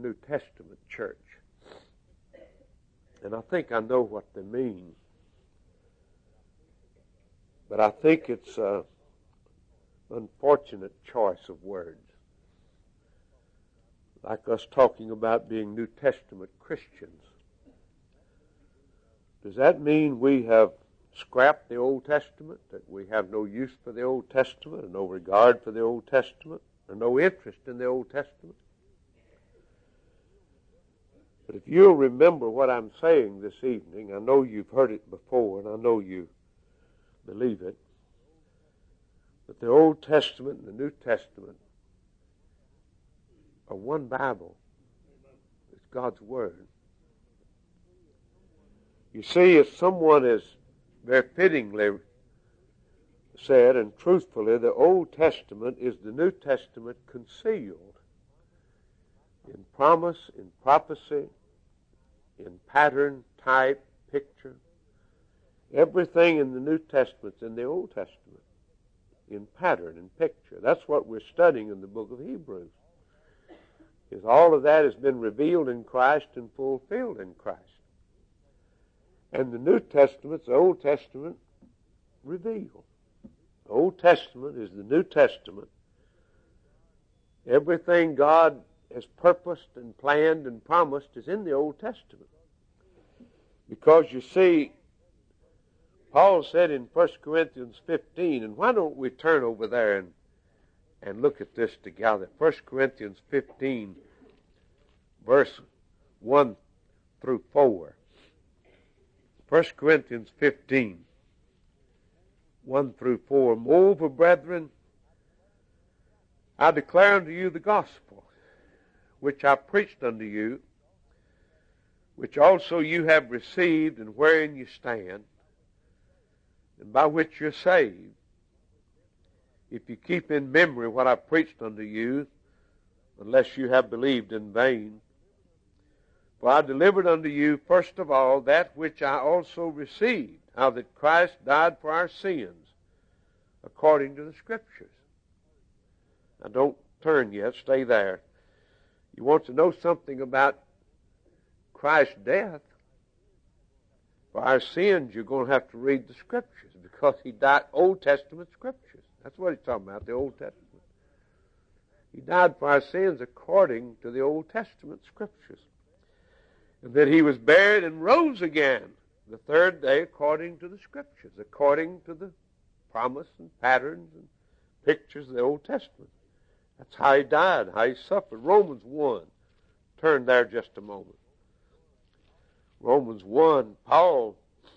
New Testament church. And I think I know what they mean. But I think it's an unfortunate choice of words. Like us talking about being New Testament Christians. Does that mean we have scrapped the Old Testament, that we have no use for the Old Testament, and no regard for the Old Testament, or no interest in the Old Testament? But if you'll remember what I'm saying this evening, I know you've heard it before, and I know you believe it, but the Old Testament and the New Testament are one Bible. It's God's Word. You see, if someone has very fittingly said, and truthfully, the Old Testament is the New Testament concealed in promise, in prophecy, in pattern, type, picture. Everything in the New Testament's in the Old Testament, in pattern and picture. That's what we're studying in the book of Hebrews. Is all of that has been revealed in Christ and fulfilled in Christ. And the New Testament's the Old Testament revealed. The Old Testament is the New Testament. Everything God has purposed and planned and promised is in the Old Testament. Because you see, Paul said in 1 Corinthians 15, and why don't we turn over there and look at this together. 1 Corinthians 15, verse 1 through 4. 1 Corinthians 15, 1 through 4. Moreover, brethren, I declare unto you the gospel, which I preached unto you, which also you have received, and wherein you stand, and by which you're saved, if you keep in memory what I preached unto you, unless you have believed in vain. For I delivered unto you first of all that which I also received, how that Christ died for our sins, according to the Scriptures. Now don't turn yet, stay there. You want to know something about Christ's death? For our sins, you're going to have to read the Scriptures, because he died, Old Testament Scriptures. That's what he's talking about, the Old Testament. He died for our sins according to the Old Testament Scriptures. And that he was buried and rose again the third day according to the Scriptures, according to the promise and patterns and pictures of the Old Testament. That's how he died, how he suffered. Romans 1. Turn there just a moment. Romans 1, Paul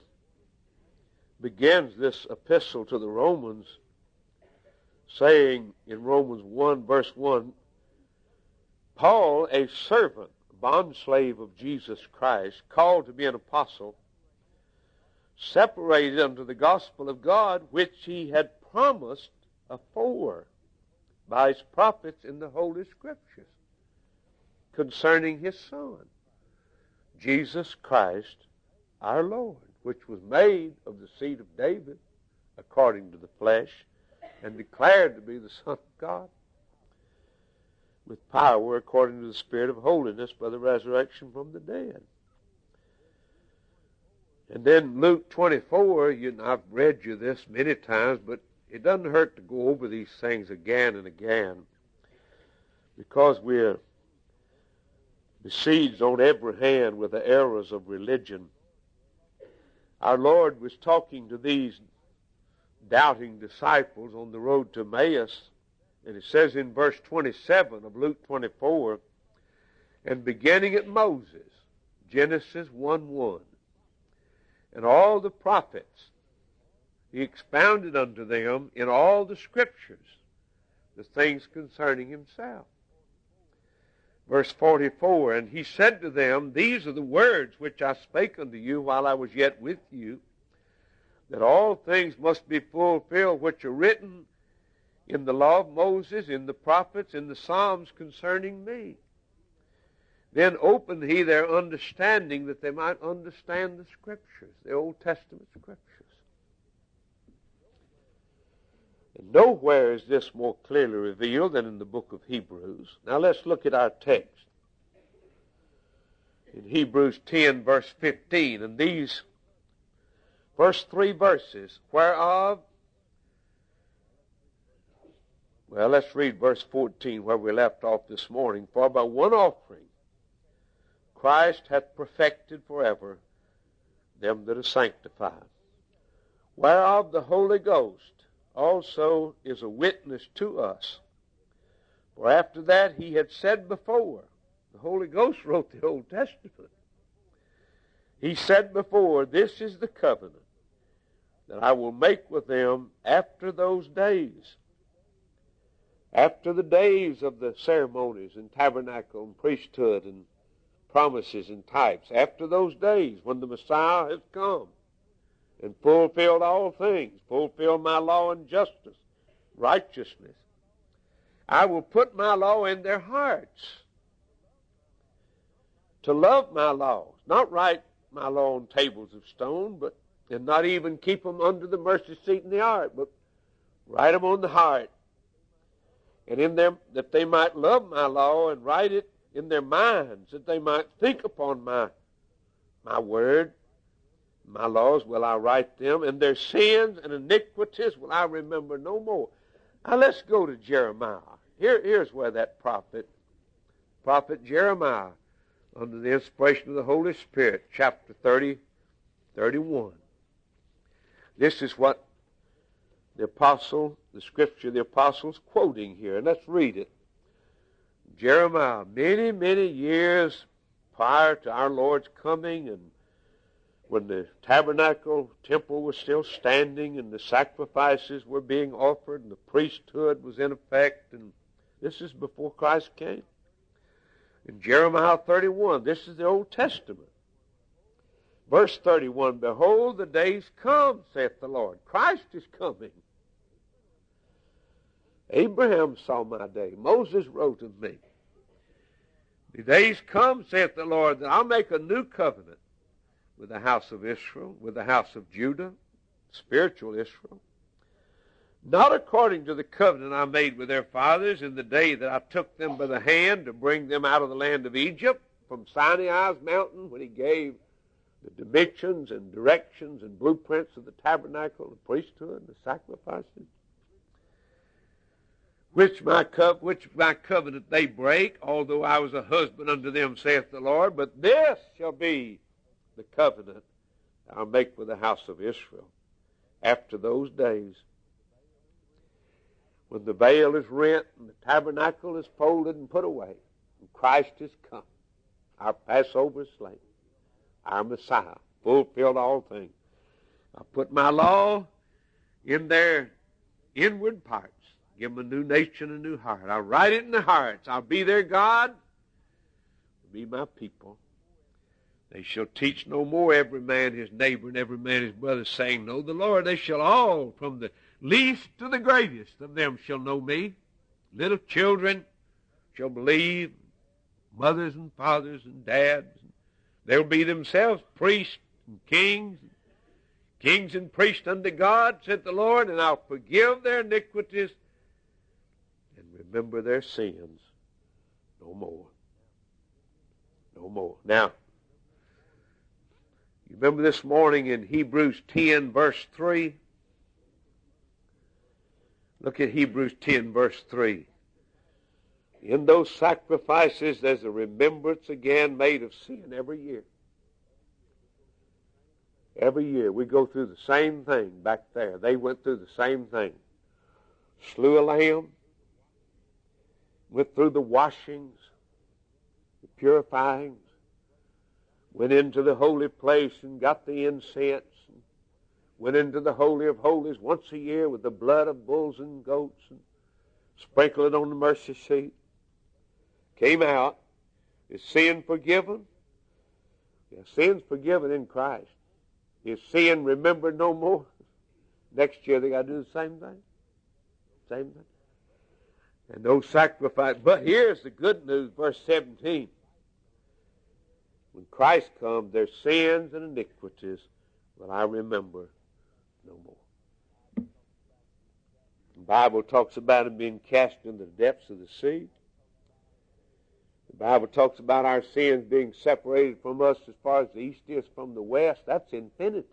begins this epistle to the Romans saying in Romans 1, verse 1, Paul, a servant, bondslave of Jesus Christ, called to be an apostle, separated unto the gospel of God, which he had promised afore by his prophets in the Holy Scriptures, concerning his Son, Jesus Christ our Lord, which was made of the seed of David, according to the flesh, and declared to be the Son of God, with power according to the Spirit of holiness by the resurrection from the dead. And then Luke 24, I've read you this many times, but it doesn't hurt to go over these things again and again, because we're besieged on every hand with the errors of religion. Our Lord was talking to these doubting disciples on the road to Emmaus, and it says in verse 27 of Luke 24, and beginning at Moses, Genesis 1:1, and all the prophets, he expounded unto them in all the Scriptures the things concerning himself. Verse 44, and he said to them, these are the words which I spake unto you while I was yet with you, that all things must be fulfilled which are written in the law of Moses, in the prophets, in the Psalms concerning me. Then opened he their understanding that they might understand the Scriptures, the Old Testament Scriptures. And nowhere is this more clearly revealed than in the book of Hebrews. Now let's look at our text. in Hebrews 10, verse 15. And these first 3 verses, whereof, well, let's read verse 14 where we left off this morning. For by one offering Christ hath perfected forever them that are sanctified, whereof the Holy Ghost also is a witness to us. For after that he had said before, the Holy Ghost wrote the Old Testament. He said before, this is the covenant that I will make with them after those days. After the days of the ceremonies and tabernacle and priesthood and promises and types, after those days when the Messiah has come and fulfilled all things, fulfilled my law and justice, righteousness, I will put my law in their hearts to love my laws, not write my law on tables of stone, and not even keep them under the mercy seat in the ark, but write them on the heart, and in them that they might love my law and write it in their minds, that they might think upon my word. My laws will I write them, and their sins and iniquities will I remember no more. Now let's go to Jeremiah. Here's where that prophet Jeremiah, under the inspiration of the Holy Spirit, chapter 30, 31. This is what the scripture the apostle's quoting here. And let's read it. Jeremiah, many, many years prior to our Lord's coming, and when the tabernacle temple was still standing and the sacrifices were being offered and the priesthood was in effect, and this is before Christ came. In Jeremiah 31, this is the Old Testament. Verse 31, behold, the days come, saith the Lord. Christ is coming. Abraham saw my day. Moses wrote of me. The days come, saith the Lord, that I'll make a new covenant with the house of Israel, with the house of Judah, spiritual Israel, not according to the covenant I made with their fathers in the day that I took them by the hand to bring them out of the land of Egypt, from Sinai's mountain, when he gave the dimensions and directions and blueprints of the tabernacle, the priesthood, and the sacrifices, which my covenant they break, although I was a husband unto them, saith the Lord. But this shall be the covenant I'll make with the house of Israel after those days, when the veil is rent and the tabernacle is folded and put away, and Christ is come, our Passover slain, our Messiah, fulfilled all things. I put my law in their inward parts, give them a new nature and a new heart. I'll write it in their hearts. I'll be their God, be my people. They shall teach no more every man his neighbor and every man his brother, saying, know the Lord. They shall all, from the least to the greatest of them, shall know me. Little children shall believe, mothers and fathers and dads. They'll be themselves priests and kings and priests unto God, said the Lord, and I'll forgive their iniquities and remember their sins no more. No more. Now, you remember this morning in Hebrews 10, verse 3? Look at Hebrews 10, verse 3. In those sacrifices, there's a remembrance again made of sin every year. Every year we go through the same thing back there. They went through the same thing. Slew a lamb, went through the washings, the purifyings, went into the holy place and got the incense, and went into the Holy of Holies once a year with the blood of bulls and goats and sprinkled it on the mercy seat. Came out. Is sin forgiven? Yeah, sin's forgiven in Christ. Is sin remembered no more? Next year they got to do the same thing. Same thing. And those sacrifices. But here's the good news, verse 17. When Christ comes, their sins and iniquities will I remember no more. The Bible talks about them being cast into the depths of the sea. The The Bible talks about our sins being separated from us as far as the east is from the west. That's infinity.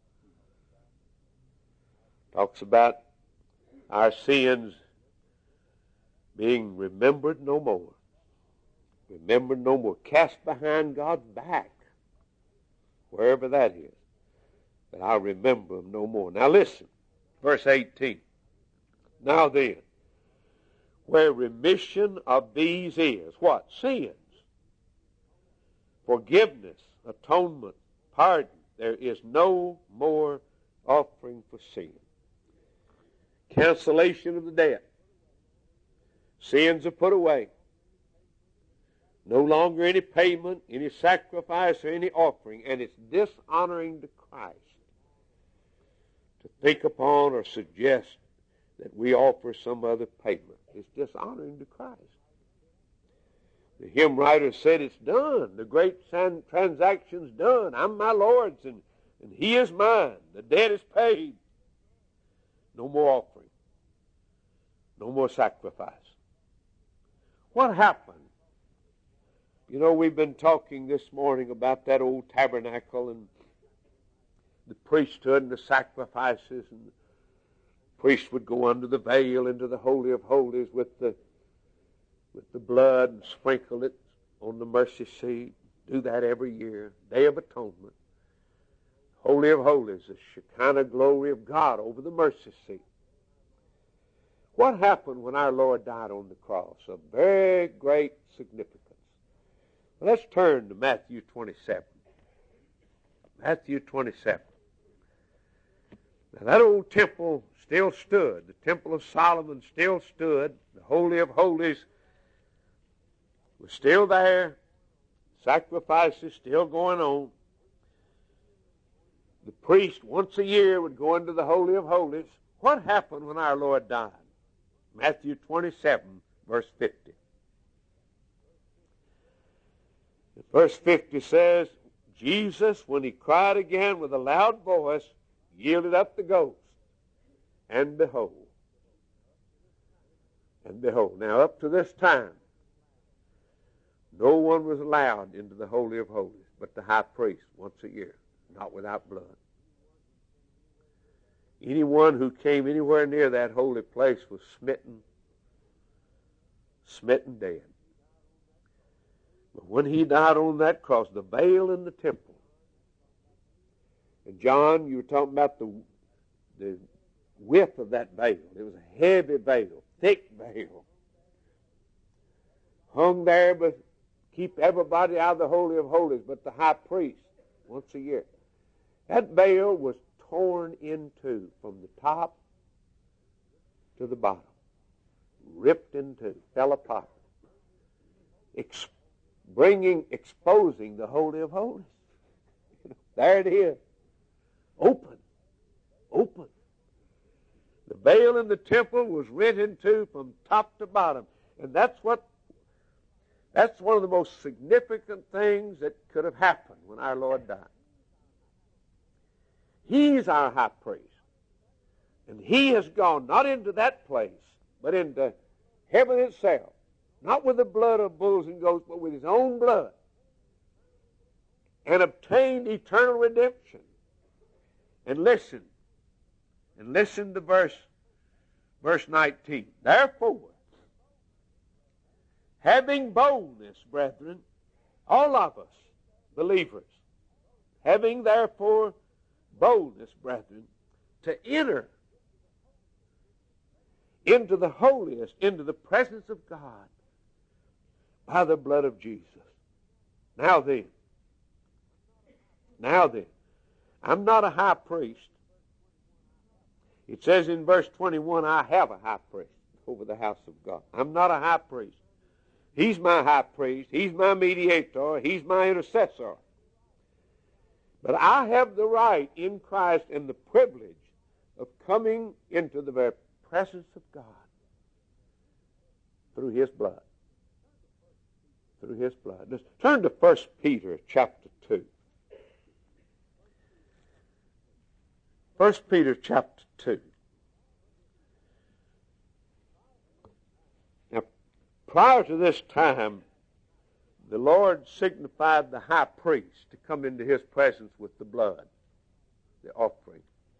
Talks about our sins being remembered no more. Remembered no more. Cast behind God's back, wherever that is. That I'll remember them no more. Now listen, verse 18. Now then, where remission of these is, what? Sins. Forgiveness, atonement, pardon. There is no more offering for sin. Cancellation of the debt. Sins are put away. No longer any payment, any sacrifice, or any offering. And it's dishonoring to Christ to think upon or suggest that we offer some other payment. It's dishonoring to Christ. The hymn writer said it's done. The great transaction's done. I'm my Lord's and he is mine. The debt is paid. No more offering. No more sacrifice. What happened? You know, we've been talking this morning about that old tabernacle and the priesthood and the sacrifices, and the priest would go under the veil into the Holy of Holies with the blood and sprinkle it on the mercy seat. Do that every year. Day of Atonement. Holy of Holies, the Shekinah glory of God over the mercy seat. What happened when our Lord died on the cross? A very great significance. Let's turn to Matthew 27. Matthew 27. Now that old temple still stood. The Temple of Solomon still stood. The Holy of Holies was still there. Sacrifices still going on. The priest once a year would go into the Holy of Holies. What happened when our Lord died? Matthew 27, verse 50. Verse 50 says, Jesus, when he cried again with a loud voice, yielded up the ghost. And behold. Now up to this time, no one was allowed into the Holy of Holies but the high priest once a year, not without blood. Anyone who came anywhere near that holy place was smitten dead. But when he died on that cross, the veil in the temple, and John, you were talking about the width of that veil. It was a heavy veil, thick veil, hung there but keep everybody out of the Holy of Holies but the high priest once a year. That veil was torn in two from the top to the bottom, ripped in two, fell apart, exposing the Holy of Holies. There it is, open. The veil in the temple was rent in two from top to bottom, and that's one of the most significant things that could have happened when our Lord died. He's our high priest. And he has gone not into that place, but into heaven itself. Not with the blood of bulls and goats, but with his own blood. And obtained eternal redemption. And listen to verse 19. Therefore, having boldness, brethren, all of us, believers, having therefore boldness, brethren, to enter into the holiest, into the presence of God, by the blood of Jesus. Now then, I'm not a high priest. It says in verse 21, I have a high priest over the house of God. I'm not a high priest. He's my high priest. He's my mediator. He's my intercessor. But I have the right in Christ and the privilege of coming into the very presence of God through his blood. Through his blood. Let's turn to 1 Peter chapter 2. 1 Peter chapter 2. Now, prior to this time, the Lord signified the high priest to come into his presence with the blood, the offering.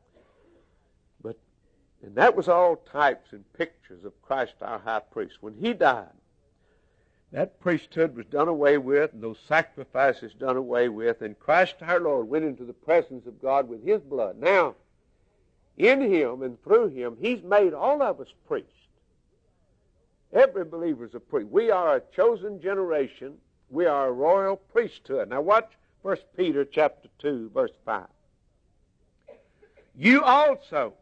And that was all types and pictures of Christ our high priest. When he died, that priesthood was done away with, and those sacrifices done away with, and Christ our Lord went into the presence of God with his blood. Now, in him and through him, he's made all of us priests. Every believer is a priest. We are a chosen generation. We are a royal priesthood. Now watch 1 Peter chapter 2, verse 5. You also,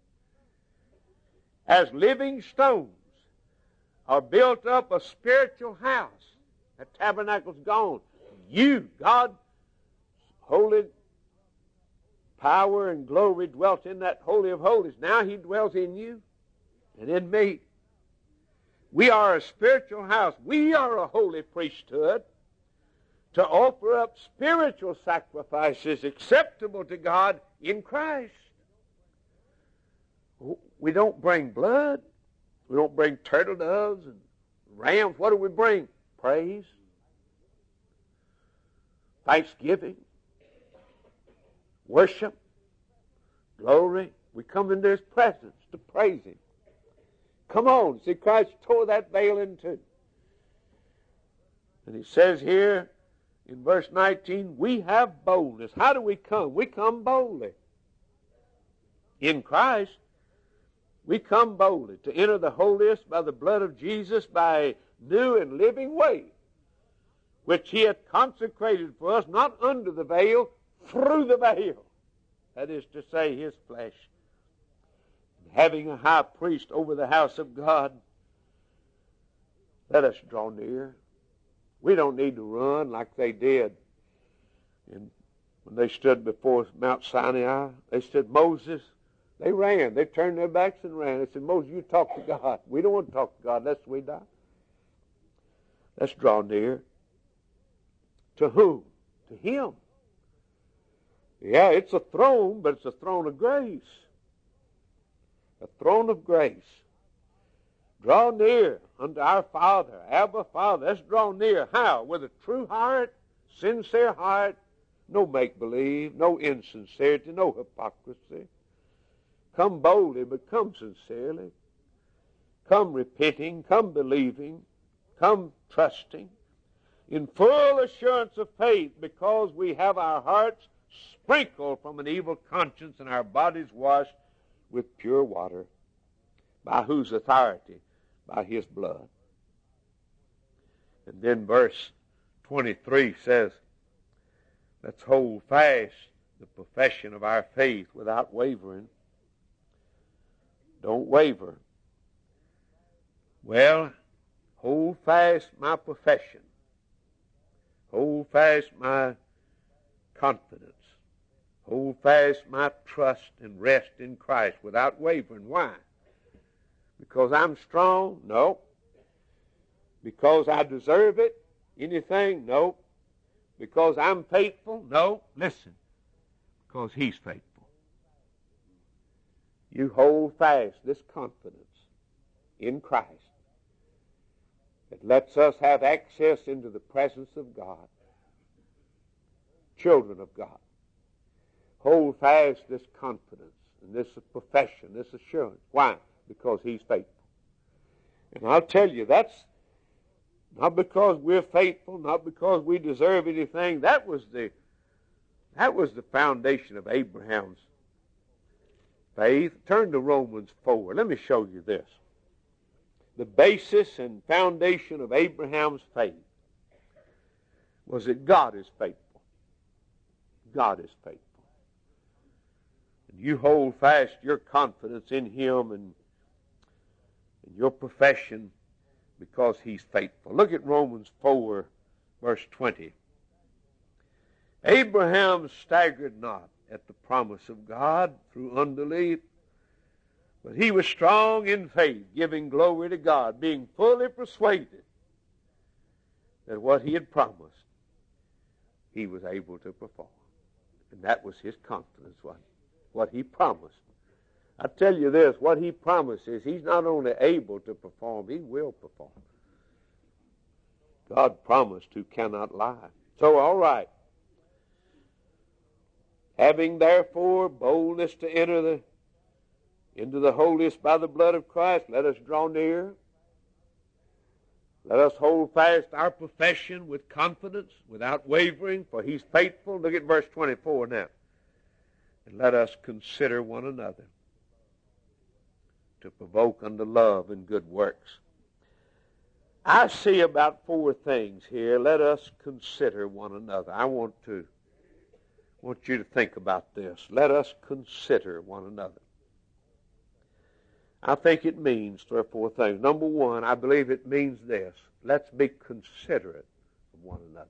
as living stones, are built up a spiritual house. That tabernacle's gone. You, God's holy power and glory dwelt in that Holy of Holies. Now he dwells in you and in me. We are a spiritual house. We are a holy priesthood to offer up spiritual sacrifices acceptable to God in Christ. We don't bring blood. We don't bring turtle doves and rams. What do we bring? Praise, thanksgiving, worship, glory. We come into his presence to praise him. Come on. See, Christ tore that veil in two. And he says here in verse 19, we have boldness. How do we come? We come boldly. In Christ, we come boldly to enter the holiest by the blood of Jesus, by a new and living way, which he hath consecrated for us, not under the veil, through the veil. That is to say, his flesh. Having a high priest over the house of God, let us draw near. We don't need to run like they did. And when they stood before Mount Sinai, they said, Moses, they ran. They turned their backs and ran. They said, Moses, you talk to God. We don't want to talk to God lest we die. Let's draw near. To whom? To him. Yeah, it's a throne, but it's a throne of grace. A throne of grace. Draw near unto our Father, Abba Father. Let's draw near. How? With a true heart, sincere heart, no make-believe, no insincerity, no hypocrisy. Come boldly, but come sincerely. Come repenting, come believing, come trusting, in full assurance of faith, because we have our hearts sprinkled from an evil conscience and our bodies washed with pure water. By whose authority? By his blood. And then verse 23 says, let's hold fast the profession of our faith without wavering. Don't waver. Well, hold fast my profession. Hold fast my confidence. Hold fast my trust and rest in Christ without wavering. Why? Because I'm strong? No. Because I deserve it? Anything? No. Because I'm faithful? No. Listen. Because he's faithful. You hold fast this confidence in Christ that lets us have access into the presence of God. Children of God. Hold fast this confidence and this profession, this assurance. Why? Because he's faithful. And I'll tell you, that's not because we're faithful, not because we deserve anything. That was the foundation of Abraham's faith. Turn to Romans 4. Let me show you this. The basis and foundation of Abraham's faith was that God is faithful. God is faithful. And you hold fast your confidence in him and your profession because he's faithful. Look at Romans 4, verse 20. Abraham staggered not at the promise of God through unbelief, but he was strong in faith, giving glory to God, being fully persuaded that what he had promised, he was able to perform. And that was his confidence, what he promised. I tell you this, what he promises, he's not only able to perform, he will perform. God promised who cannot lie. So, all right. Having therefore boldness to enter into the holiest by the blood of Christ, let us draw near. Let us hold fast our profession with confidence, without wavering, for he's faithful. Look at verse 24 now. And let us consider one another to provoke unto love and good works. I see about 4 things here. Let us consider one another. I want you to think about this. Let us consider one another. I think it means 3 or 4 things. Number 1, I believe it means this. Let's be considerate of one another.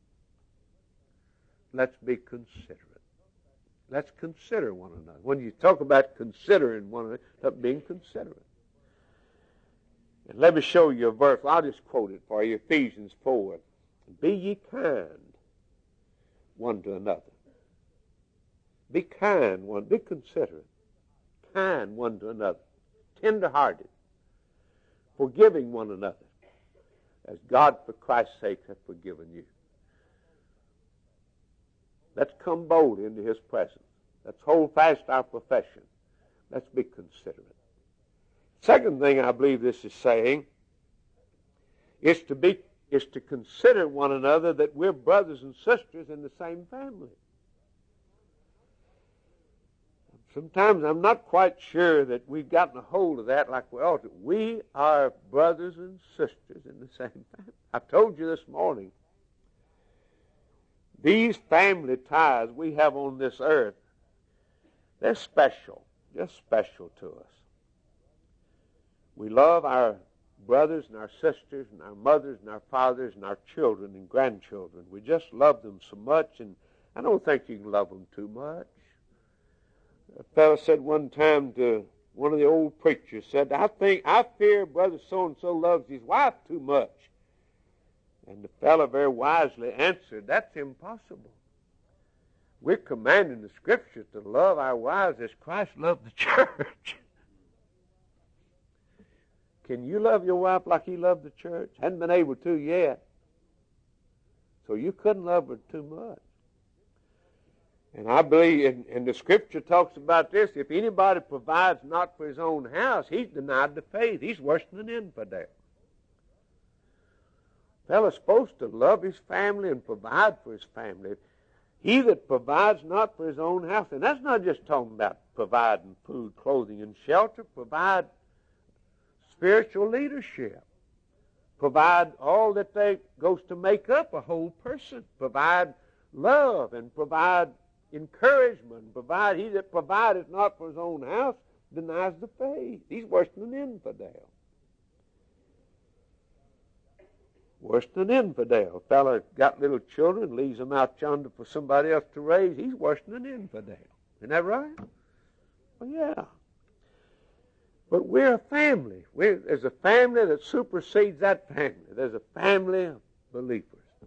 Let's be considerate. Let's consider one another. When you talk about considering one another, it's about being considerate. And let me show you a verse. I'll just quote it for you. Ephesians 4. Be ye kind one to another. Be kind one. Be considerate. Kind one to another. Tender-hearted. Forgiving one another. As God, for Christ's sake, hath forgiven you. Let's come boldly into his presence. Let's hold fast our profession. Let's be considerate. Second thing I believe this is saying is to consider one another that we're brothers and sisters in the same family. Sometimes I'm not quite sure that we've gotten a hold of that like we ought to. We are brothers and sisters in the same family. I told you this morning, these family ties we have on this earth, they're special, just special to us. We love our brothers and our sisters and our mothers and our fathers and our children and grandchildren. We just love them so much, and I don't think you can love them too much. A fellow said one time to one of the old preachers, said, I fear brother so-and-so loves his wife too much. And the fellow very wisely answered, that's impossible. We're commanded in the Scripture to love our wives as Christ loved the church. Can you love your wife like he loved the church? Hadn't been able to yet. So you couldn't love her too much. And I believe, and the Scripture talks about this, if anybody provides not for his own house, he's denied the faith. He's worse than an infidel. A fellow's supposed to love his family and provide for his family. He that provides not for his own house, and that's not just talking about providing food, clothing, and shelter, provide spiritual leadership, provide all that goes to make up a whole person, provide love and provide encouragement, he that provideth not for his own house denies the faith. He's worse than an infidel. Worse than an infidel. A fellow got little children, leaves them out yonder for somebody else to raise. He's worse than an infidel. Isn't that right? Well, yeah. But we're a family. There's a family that supersedes that family. There's a family of believers.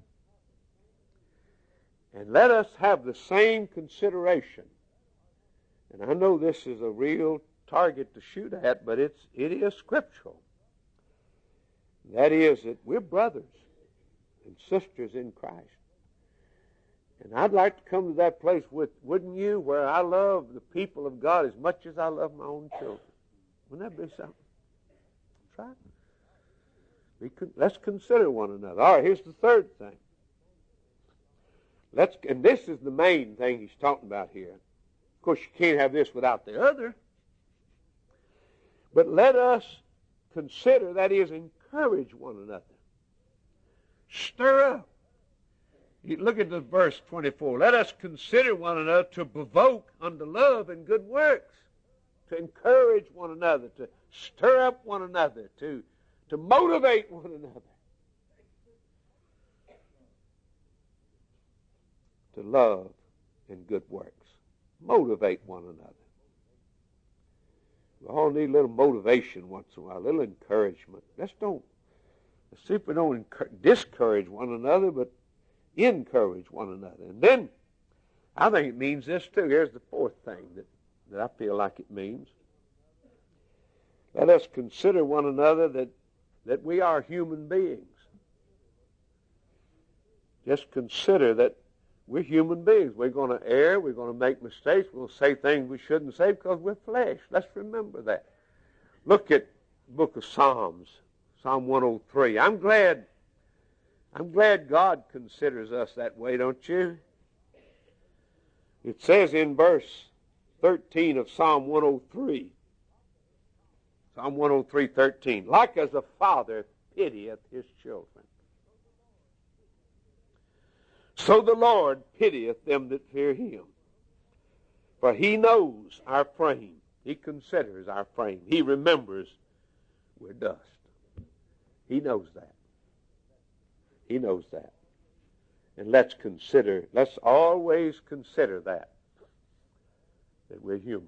And let us have the same consideration. And I know this is a real target to shoot at, but it is scriptural. That is that we're brothers and sisters in Christ. And I'd like to come to that place wouldn't you, where I love the people of God as much as I love my own children. Wouldn't that be something? That's right. Let's consider one another. All right, here's the third thing. And this is the main thing he's talking about here. Of course, you can't have this without the other. But let us consider, that is, encourage one another. Stir up. You look at the verse 24. Let us consider one another to provoke unto love and good works. To encourage one another, to stir up one another, to motivate one another. To love and good works. Motivate one another. We all need a little motivation once in a while, a little encouragement. Let's see if we don't discourage one another, but encourage one another. And then, I think it means this too. Here's the fourth thing that I feel like it means. Let us consider one another that we are human beings. Just consider that we're human beings. We're going to err. We're going to make mistakes. We're going to say things we shouldn't say because we're flesh. Let's remember that. Look at the book of Psalms, Psalm 103. I'm glad God considers us that way, don't you? It says in verse 13 of Psalm 103, Psalm 103:13, like as a father pitieth his children, so the Lord pitieth them that fear him. For he knows our frame. He considers our frame. He remembers we're dust. He knows that. He knows that. And let's always consider that we're human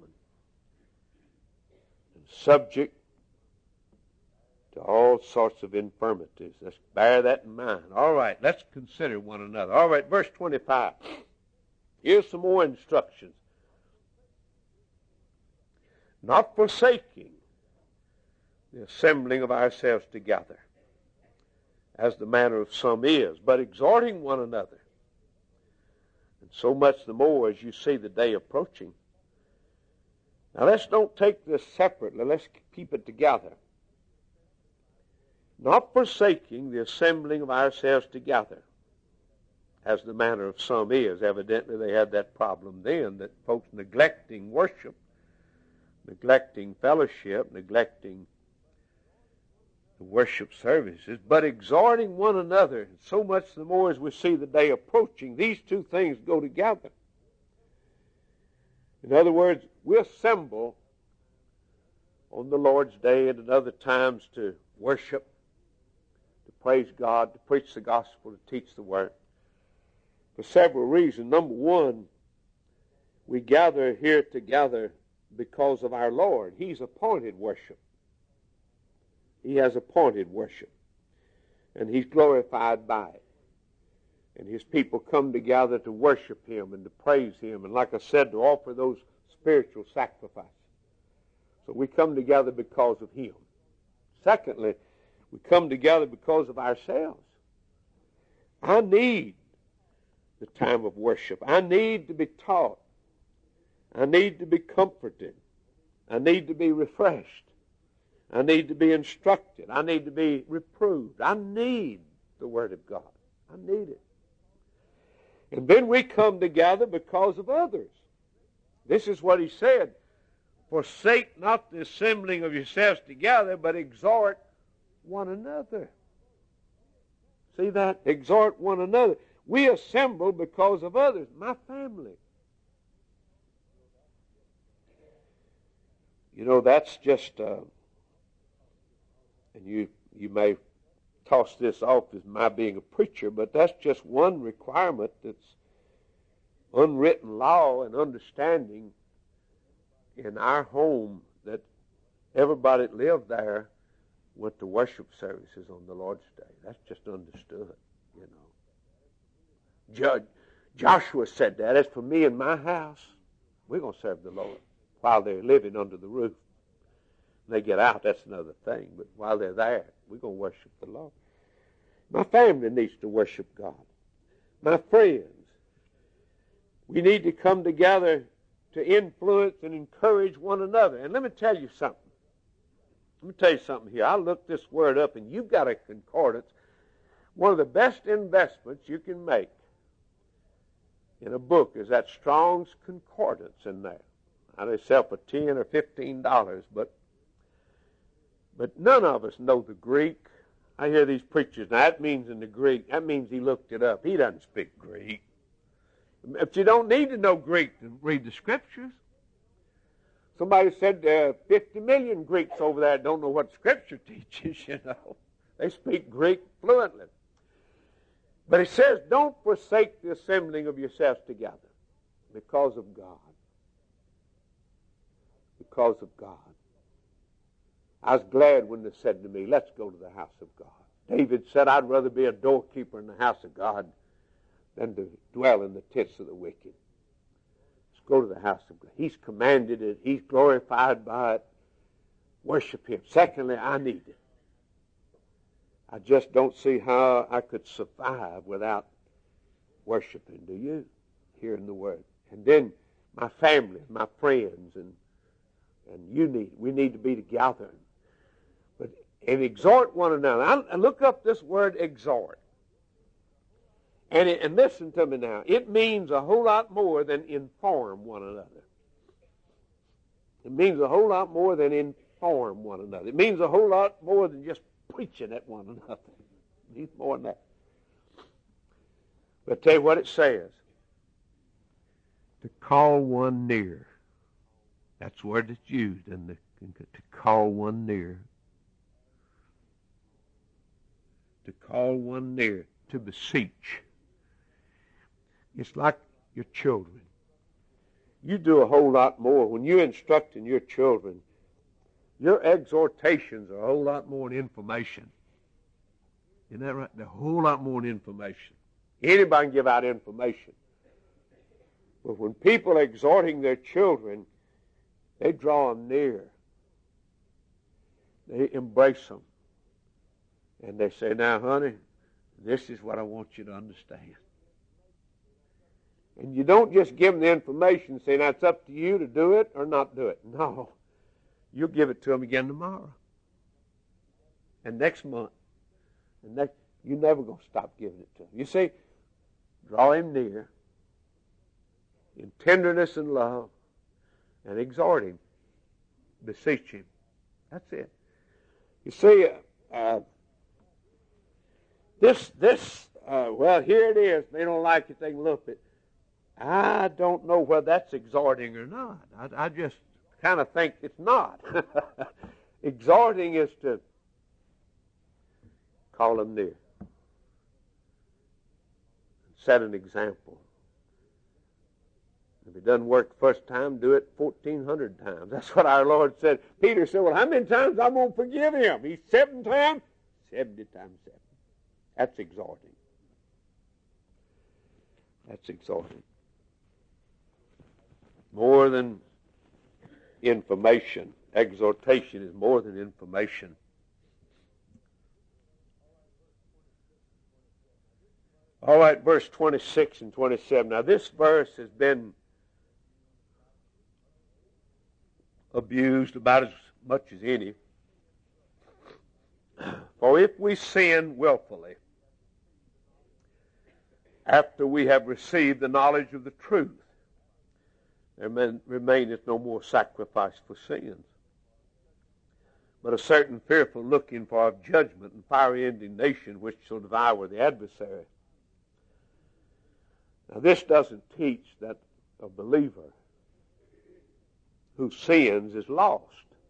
and subject to all sorts of infirmities. Let's bear that in mind. All right, let's consider one another. All right, verse 25. Here's some more instructions. Not forsaking the assembling of ourselves together, as the manner of some is, but exhorting one another. And so much the more as you see the day approaching. Now let's don't take this separately. Let's keep it together. Not forsaking the assembling of ourselves together, as the manner of some is. Evidently they had that problem then, that folks neglecting worship, neglecting fellowship, neglecting the worship services, but exhorting one another. So much the more as we see the day approaching. These two things go together. In other words, we assemble on the Lord's Day and at other times to worship, to praise God, to preach the gospel, to teach the word, for several reasons. Number one, we gather here together because of our Lord. He's appointed worship. He has appointed worship, and he's glorified by it. And his people come together to worship him and to praise him, and like I said, to offer those spiritual sacrifices. So we come together because of him. Secondly, we come together because of ourselves. I need the time of worship. I need to be taught. I need to be comforted. I need to be refreshed. I need to be instructed. I need to be reproved. I need the Word of God. I need it. And then we come together because of others. This is what he said. Forsake not the assembling of yourselves together, but exhort one another. See that? Exhort one another. We assemble because of others. My family. You know, that's just... and you may toss this off as my being a preacher, but that's just one requirement that's unwritten law and understanding in our home, that everybody that lived there went to worship services on the Lord's Day. That's just understood, you know. Joshua said that. As for me and my house, we're going to serve the Lord while they're living under the roof. When they get out, that's another thing. But while they're there, we're going to worship the Lord. My family needs to worship God. My friends, we need to come together to influence and encourage one another. And let me tell you something. Let me tell you something here. I looked this word up, and you've got a concordance. One of the best investments you can make in a book is that Strong's Concordance in there. Now, they sell for $10 or $15, but none of us know the Greek. I hear these preachers, now that means in the Greek, that means he looked it up. He doesn't speak Greek. But you don't need to know Greek to read the Scriptures. Somebody said 50 million Greeks over there don't know what Scripture teaches, you know. They speak Greek fluently. But he says, don't forsake the assembling of yourselves together because of God. Because of God. I was glad when they said to me, let's go to the house of God. David said, I'd rather be a doorkeeper in the house of God than to dwell in the tents of the wicked. Let's go to the house of God. He's commanded it. He's glorified by it. Worship him. Secondly, I need it. I just don't see how I could survive without worshiping, do you? Hearing the word. And then my family, my friends, and we need to be together. And exhort one another. I look up this word exhort. And listen to me now. It means a whole lot more than inform one another. It means a whole lot more than inform one another. It means a whole lot more than just preaching at one another. It means more than that. But tell you what it says. To call one near. That's the word that's used. To call one near. To call one near. To beseech. It's like your children. You do a whole lot more. When you're instructing your children, your exhortations are a whole lot more than information. Isn't that right? They're a whole lot more than information. Anybody can give out information. But when people are exhorting their children, they draw them near. They embrace them. And they say, now, honey, this is what I want you to understand. And you don't just give them the information and say, now it's up to you to do it or not do it. No. You'll give it to them again tomorrow. And next month. And you're never going to stop giving it to them. You see, draw him near in tenderness and love and exhort him. Beseech him. That's it. You see, well, here it is. They don't like it, they can look at it. I don't know whether that's exhorting or not. I just kind of think it's not. Exhorting is to call them near. Set an example. If it doesn't work the first time, do it 1,400 times. That's what our Lord said. Peter said, well, how many times I'm going to forgive him? He's 7 times? 70 times 7. That's exhorting. That's exhorting. More than information. Exhortation is more than information. All right, verse 26 and 27. Now, this verse has been abused about as much as any. For if we sin willfully, after we have received the knowledge of the truth, there remaineth no more sacrifice for sins, but a certain fearful looking for of judgment and fiery indignation which shall devour the adversary. Now this doesn't teach that a believer who sins is lost.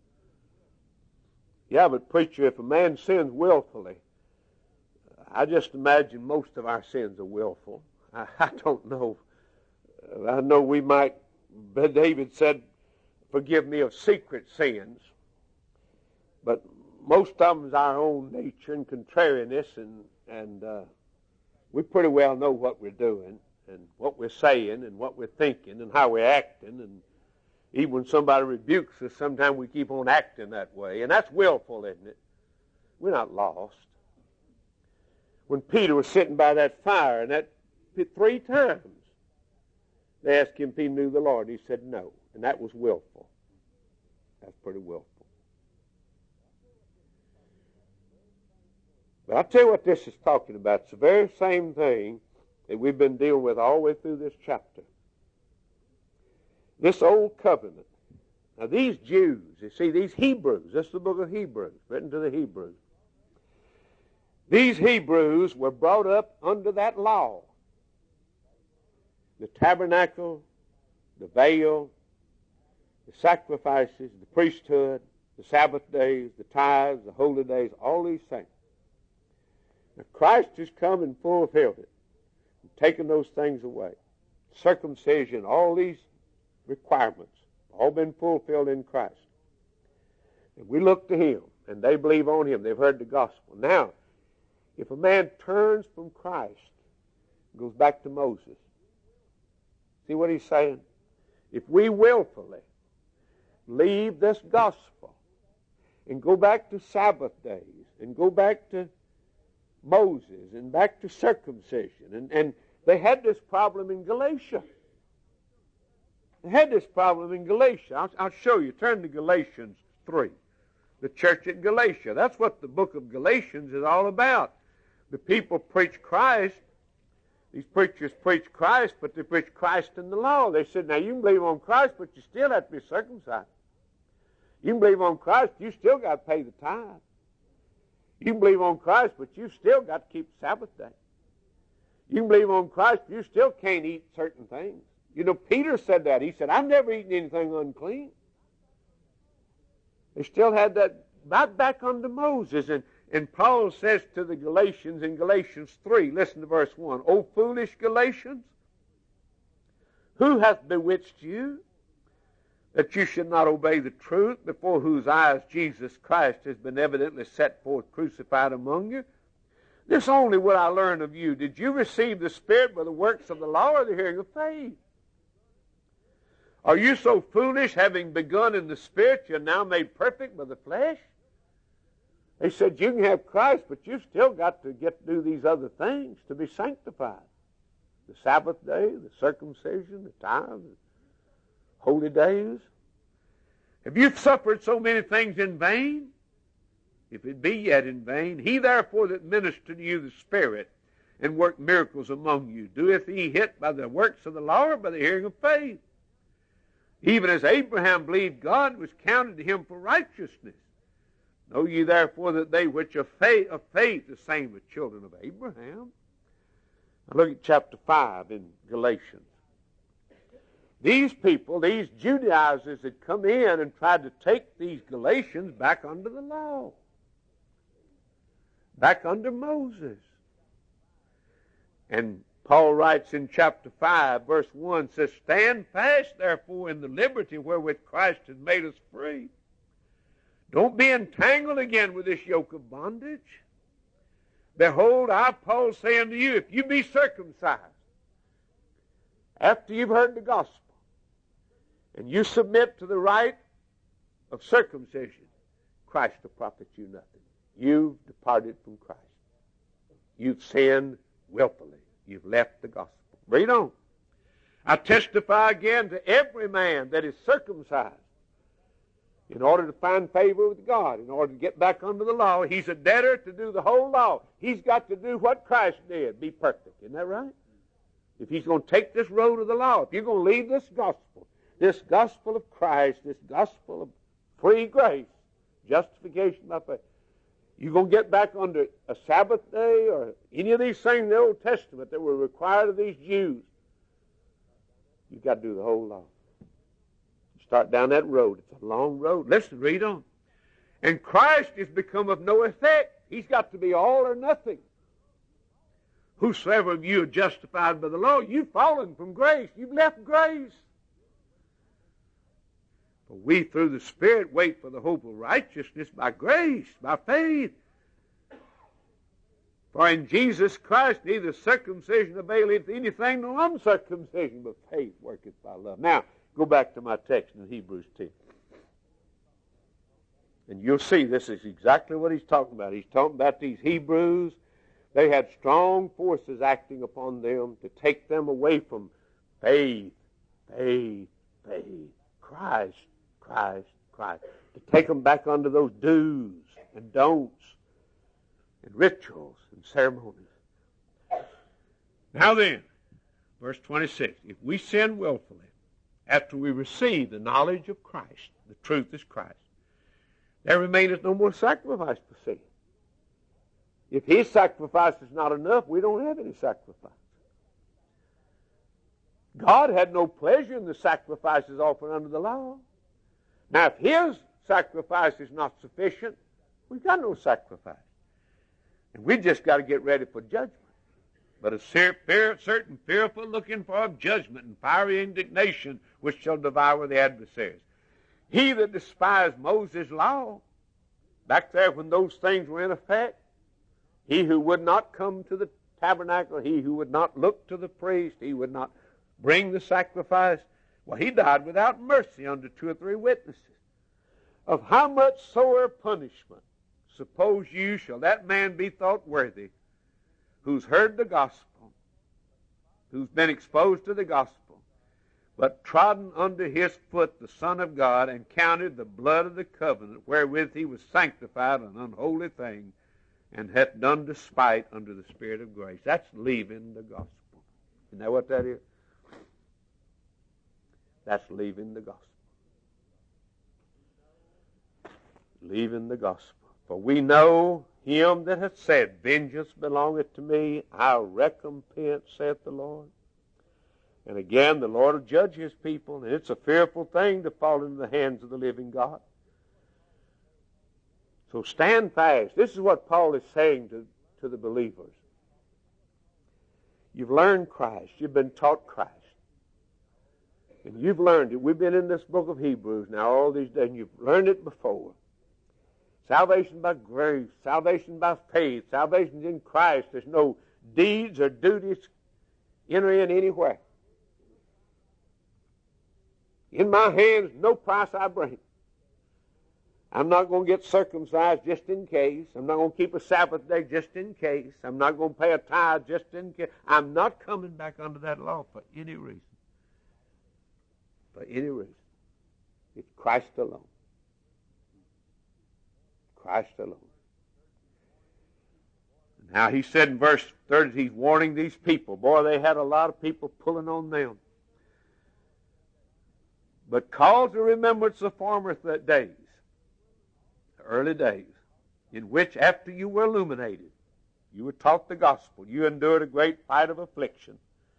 Yeah, but preacher, if a man sins willfully, I just imagine most of our sins are willful. I don't know. I know we might, but David said, forgive me of secret sins. But most of them is our own nature and contrariness, and we pretty well know what we're doing and what we're saying and what we're thinking and how we're acting. And even when somebody rebukes us, sometimes we keep on acting that way. And that's willful, isn't it? We're not lost. When Peter was sitting by that fire, and that 3 times, they asked him if he knew the Lord. He said no, and that was willful. That's pretty willful. But I'll tell you what this is talking about. It's the very same thing that we've been dealing with all the way through this chapter. This old covenant. Now these Jews, you see, these Hebrews, this is the book of Hebrews, written to the Hebrews. These Hebrews were brought up under that law. The tabernacle, the veil, the sacrifices, the priesthood, the Sabbath days, the tithes, the holy days, all these things. Now Christ has come and fulfilled it, and taken those things away. Circumcision, all these requirements, all been fulfilled in Christ. And we look to him, and they believe on him. They've heard the gospel. Now, if a man turns from Christ, goes back to Moses, see what he's saying? If we willfully leave this gospel and go back to Sabbath days and go back to Moses and back to circumcision and They had this problem in Galatia. They had this problem in Galatia. I'll show you. Turn to Galatians 3. The church at Galatia. That's what the book of Galatians is all about. The people preach Christ. These preachers preach Christ, but they preach Christ in the law. They said, now you can believe on Christ, but you still have to be circumcised. You can believe on Christ, you still got to pay the tithe. You can believe on Christ, but you still got to keep the Sabbath day. You can believe on Christ, but you still can't eat certain things. You know, Peter said that. He said, I've never eaten anything unclean. They still had that right back under Moses. And Paul says to the Galatians in Galatians 3, listen to verse 1, O foolish Galatians, who hath bewitched you, that you should not obey the truth, before whose eyes Jesus Christ has been evidently set forth crucified among you? This only will I learn of you. Did you receive the Spirit by the works of the law or the hearing of faith? Are you so foolish, having begun in the Spirit, you're now made perfect by the flesh? They said, you can have Christ, but you've still got to do these other things to be sanctified. The Sabbath day, the circumcision, the tithe, the holy days. Have you suffered so many things in vain? If it be yet in vain, he therefore that ministered to you the Spirit and worked miracles among you, doeth he hit by the works of the law or by the hearing of faith? Even as Abraham believed God, was counted to him for righteousness. Know ye therefore that they which are of faith, the same as children of Abraham. Now look at chapter 5 in Galatians. These people, these Judaizers, had come in and tried to take these Galatians back under the law, back under Moses. And Paul writes in chapter 5, verse 1, says, Stand fast, therefore, in the liberty wherewith Christ has made us free. Don't be entangled again with this yoke of bondage. Behold, I, Paul, say unto you, if you be circumcised, after you've heard the gospel, and you submit to the rite of circumcision, Christ will profit you nothing. You've departed from Christ. You've sinned willfully. You've left the gospel. Read on. I testify again to every man that is circumcised, in order to find favor with God, in order to get back under the law. He's a debtor to do the whole law. He's got to do what Christ did, be perfect. Isn't that right? If he's going to take this road of the law, if you're going to leave this gospel of Christ, this gospel of free grace, justification by faith, you're going to get back under a Sabbath day or any of these things in the Old Testament that were required of these Jews, you've got to do the whole law. Start down that road. It's a long road. Listen, read on. And Christ is become of no effect. He's got to be all or nothing. Whosoever of you are justified by the law, you've fallen from grace. You've left grace. For we through the Spirit wait for the hope of righteousness by grace, by faith. For in Jesus Christ neither circumcision availeth anything nor uncircumcision, but faith worketh by love. Now, go back to my text in Hebrews 10. And you'll see this is exactly what he's talking about. He's talking about these Hebrews. They had strong forces acting upon them to take them away from faith, faith, faith, Christ, Christ, Christ. To take them back under those do's and don'ts and rituals and ceremonies. Now then, verse 26, if we sin willfully, after we receive the knowledge of Christ, the truth is Christ, there remaineth no more sacrifice for sin. If his sacrifice is not enough, we don't have any sacrifice. God had no pleasure in the sacrifices offered under the law. Now, if his sacrifice is not sufficient, we've got no sacrifice. And we just got to get ready for judgment. But a certain fearful looking for of judgment and fiery indignation which shall devour the adversaries. He that despised Moses' law, back there when those things were in effect, he who would not come to the tabernacle, he who would not look to the priest, he would not bring the sacrifice, well, he died without mercy under 2 or 3 witnesses. Of how much sore punishment, suppose you, shall that man be thought worthy, who's heard the gospel, who's been exposed to the gospel, but trodden under his foot the Son of God, and counted the blood of the covenant wherewith he was sanctified an unholy thing, and hath done despite unto the Spirit of grace. That's leaving the gospel. You know what that is? That's leaving the gospel. Leaving the gospel. For we know him that hath said, Vengeance belongeth to me, I'll recompense, saith the Lord. And again, the Lord will judge his people, and it's a fearful thing to fall into the hands of the living God. So stand fast. This is what Paul is saying to the believers. You've learned Christ. You've been taught Christ. And you've learned it. We've been in this book of Hebrews now all these days, and you've learned it before. Salvation by grace, salvation by faith, salvation in Christ. There's no deeds or duties enter in anywhere. In my hands, no price I bring. I'm not going to get circumcised just in case. I'm not going to keep a Sabbath day just in case. I'm not going to pay a tithe just in case. I'm not coming back under that law for any reason. For any reason. It's Christ alone. Christ alone. Now he said in verse 30, he's warning these people. Boy, they had a lot of people pulling on them. But call to remembrance the former days, the early days, in which after you were illuminated, you were taught the gospel, you endured a great fight of affliction.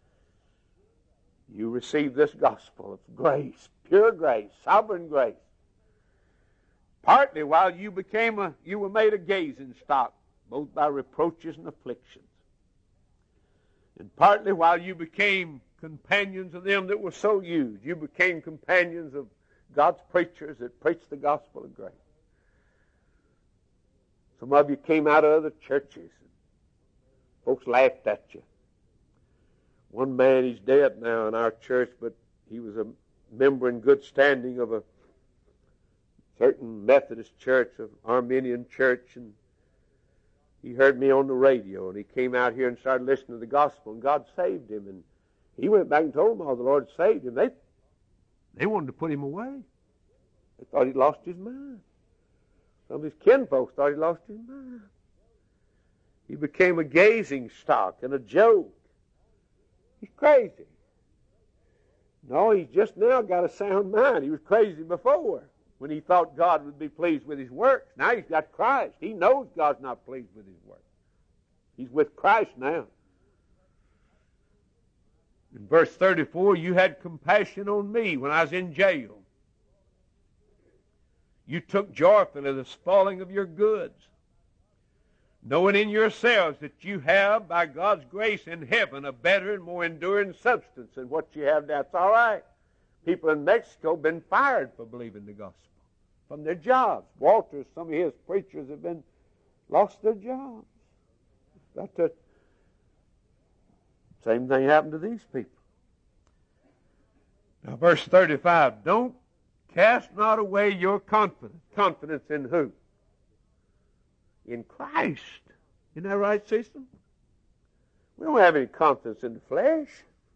You received this gospel of grace, pure grace, sovereign grace. Partly while you were made a gazing stock, both by reproaches and afflictions. And partly while you became companions of them that were so used. You became companions of God's preachers that preached the gospel of grace. Some of you came out of other churches. Folks laughed at you. One man, he's dead now in our church, but he was a member in good standing of a certain Methodist church, an Arminian church, and he heard me on the radio, and he came out here and started listening to the gospel, and God saved him, and he went back and told them all the Lord saved him. They wanted to put him away. They thought he'd lost his mind. Some of his kinfolks thought he lost his mind. He became a gazing stock and a joke. He's crazy. No, he's just now got a sound mind. He was crazy before when he thought God would be pleased with his works. Now he's got Christ. He knows God's not pleased with his works. He's with Christ now. In verse 34, you had compassion on me when I was in jail. You took joyfully the spoiling of your goods, knowing in yourselves that you have, by God's grace in heaven, a better and more enduring substance than what you have now. It's all right. People in Mexico have been fired for believing the gospel from their jobs. Walters, some of his preachers have been lost their jobs. Same thing happened to these people. Now, verse 35, don't cast not away your confidence. Confidence in who? In Christ. Isn't that right, sister? We don't have any confidence in the flesh.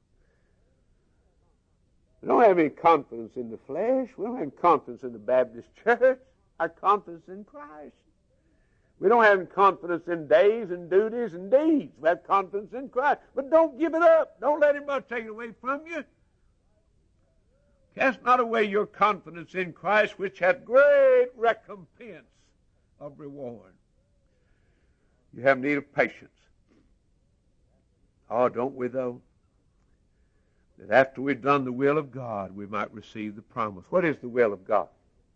We don't have any confidence in the flesh. We don't have any confidence in the Baptist church. Our confidence in Christ. We don't have any confidence in days and duties and deeds. We have confidence in Christ. But don't give it up. Don't let anybody take it away from you. Cast not away your confidence in Christ, which hath great recompense of reward. You have need of patience. Oh, don't we though? That after we've done the will of God, we might receive the promise. What is the will of God?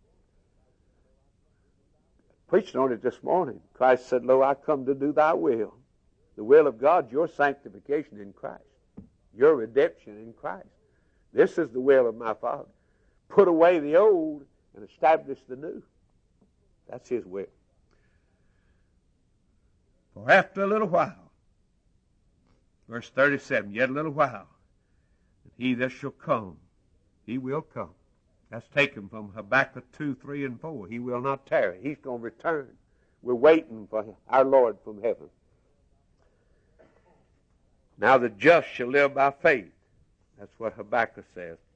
Preached on it this morning. Christ said, Lo, I come to do thy will. The will of God, your sanctification in Christ. Your redemption in Christ. This is the will of my Father. Put away the old and establish the new. That's his will. For after a little while, verse 37, yet a little while, he that shall come, he will come. That's taken from Habakkuk 2, 3, and 4. He will not tarry. He's going to return. We're waiting for our Lord from heaven. Now the just shall live by faith. That's what Habakkuk says.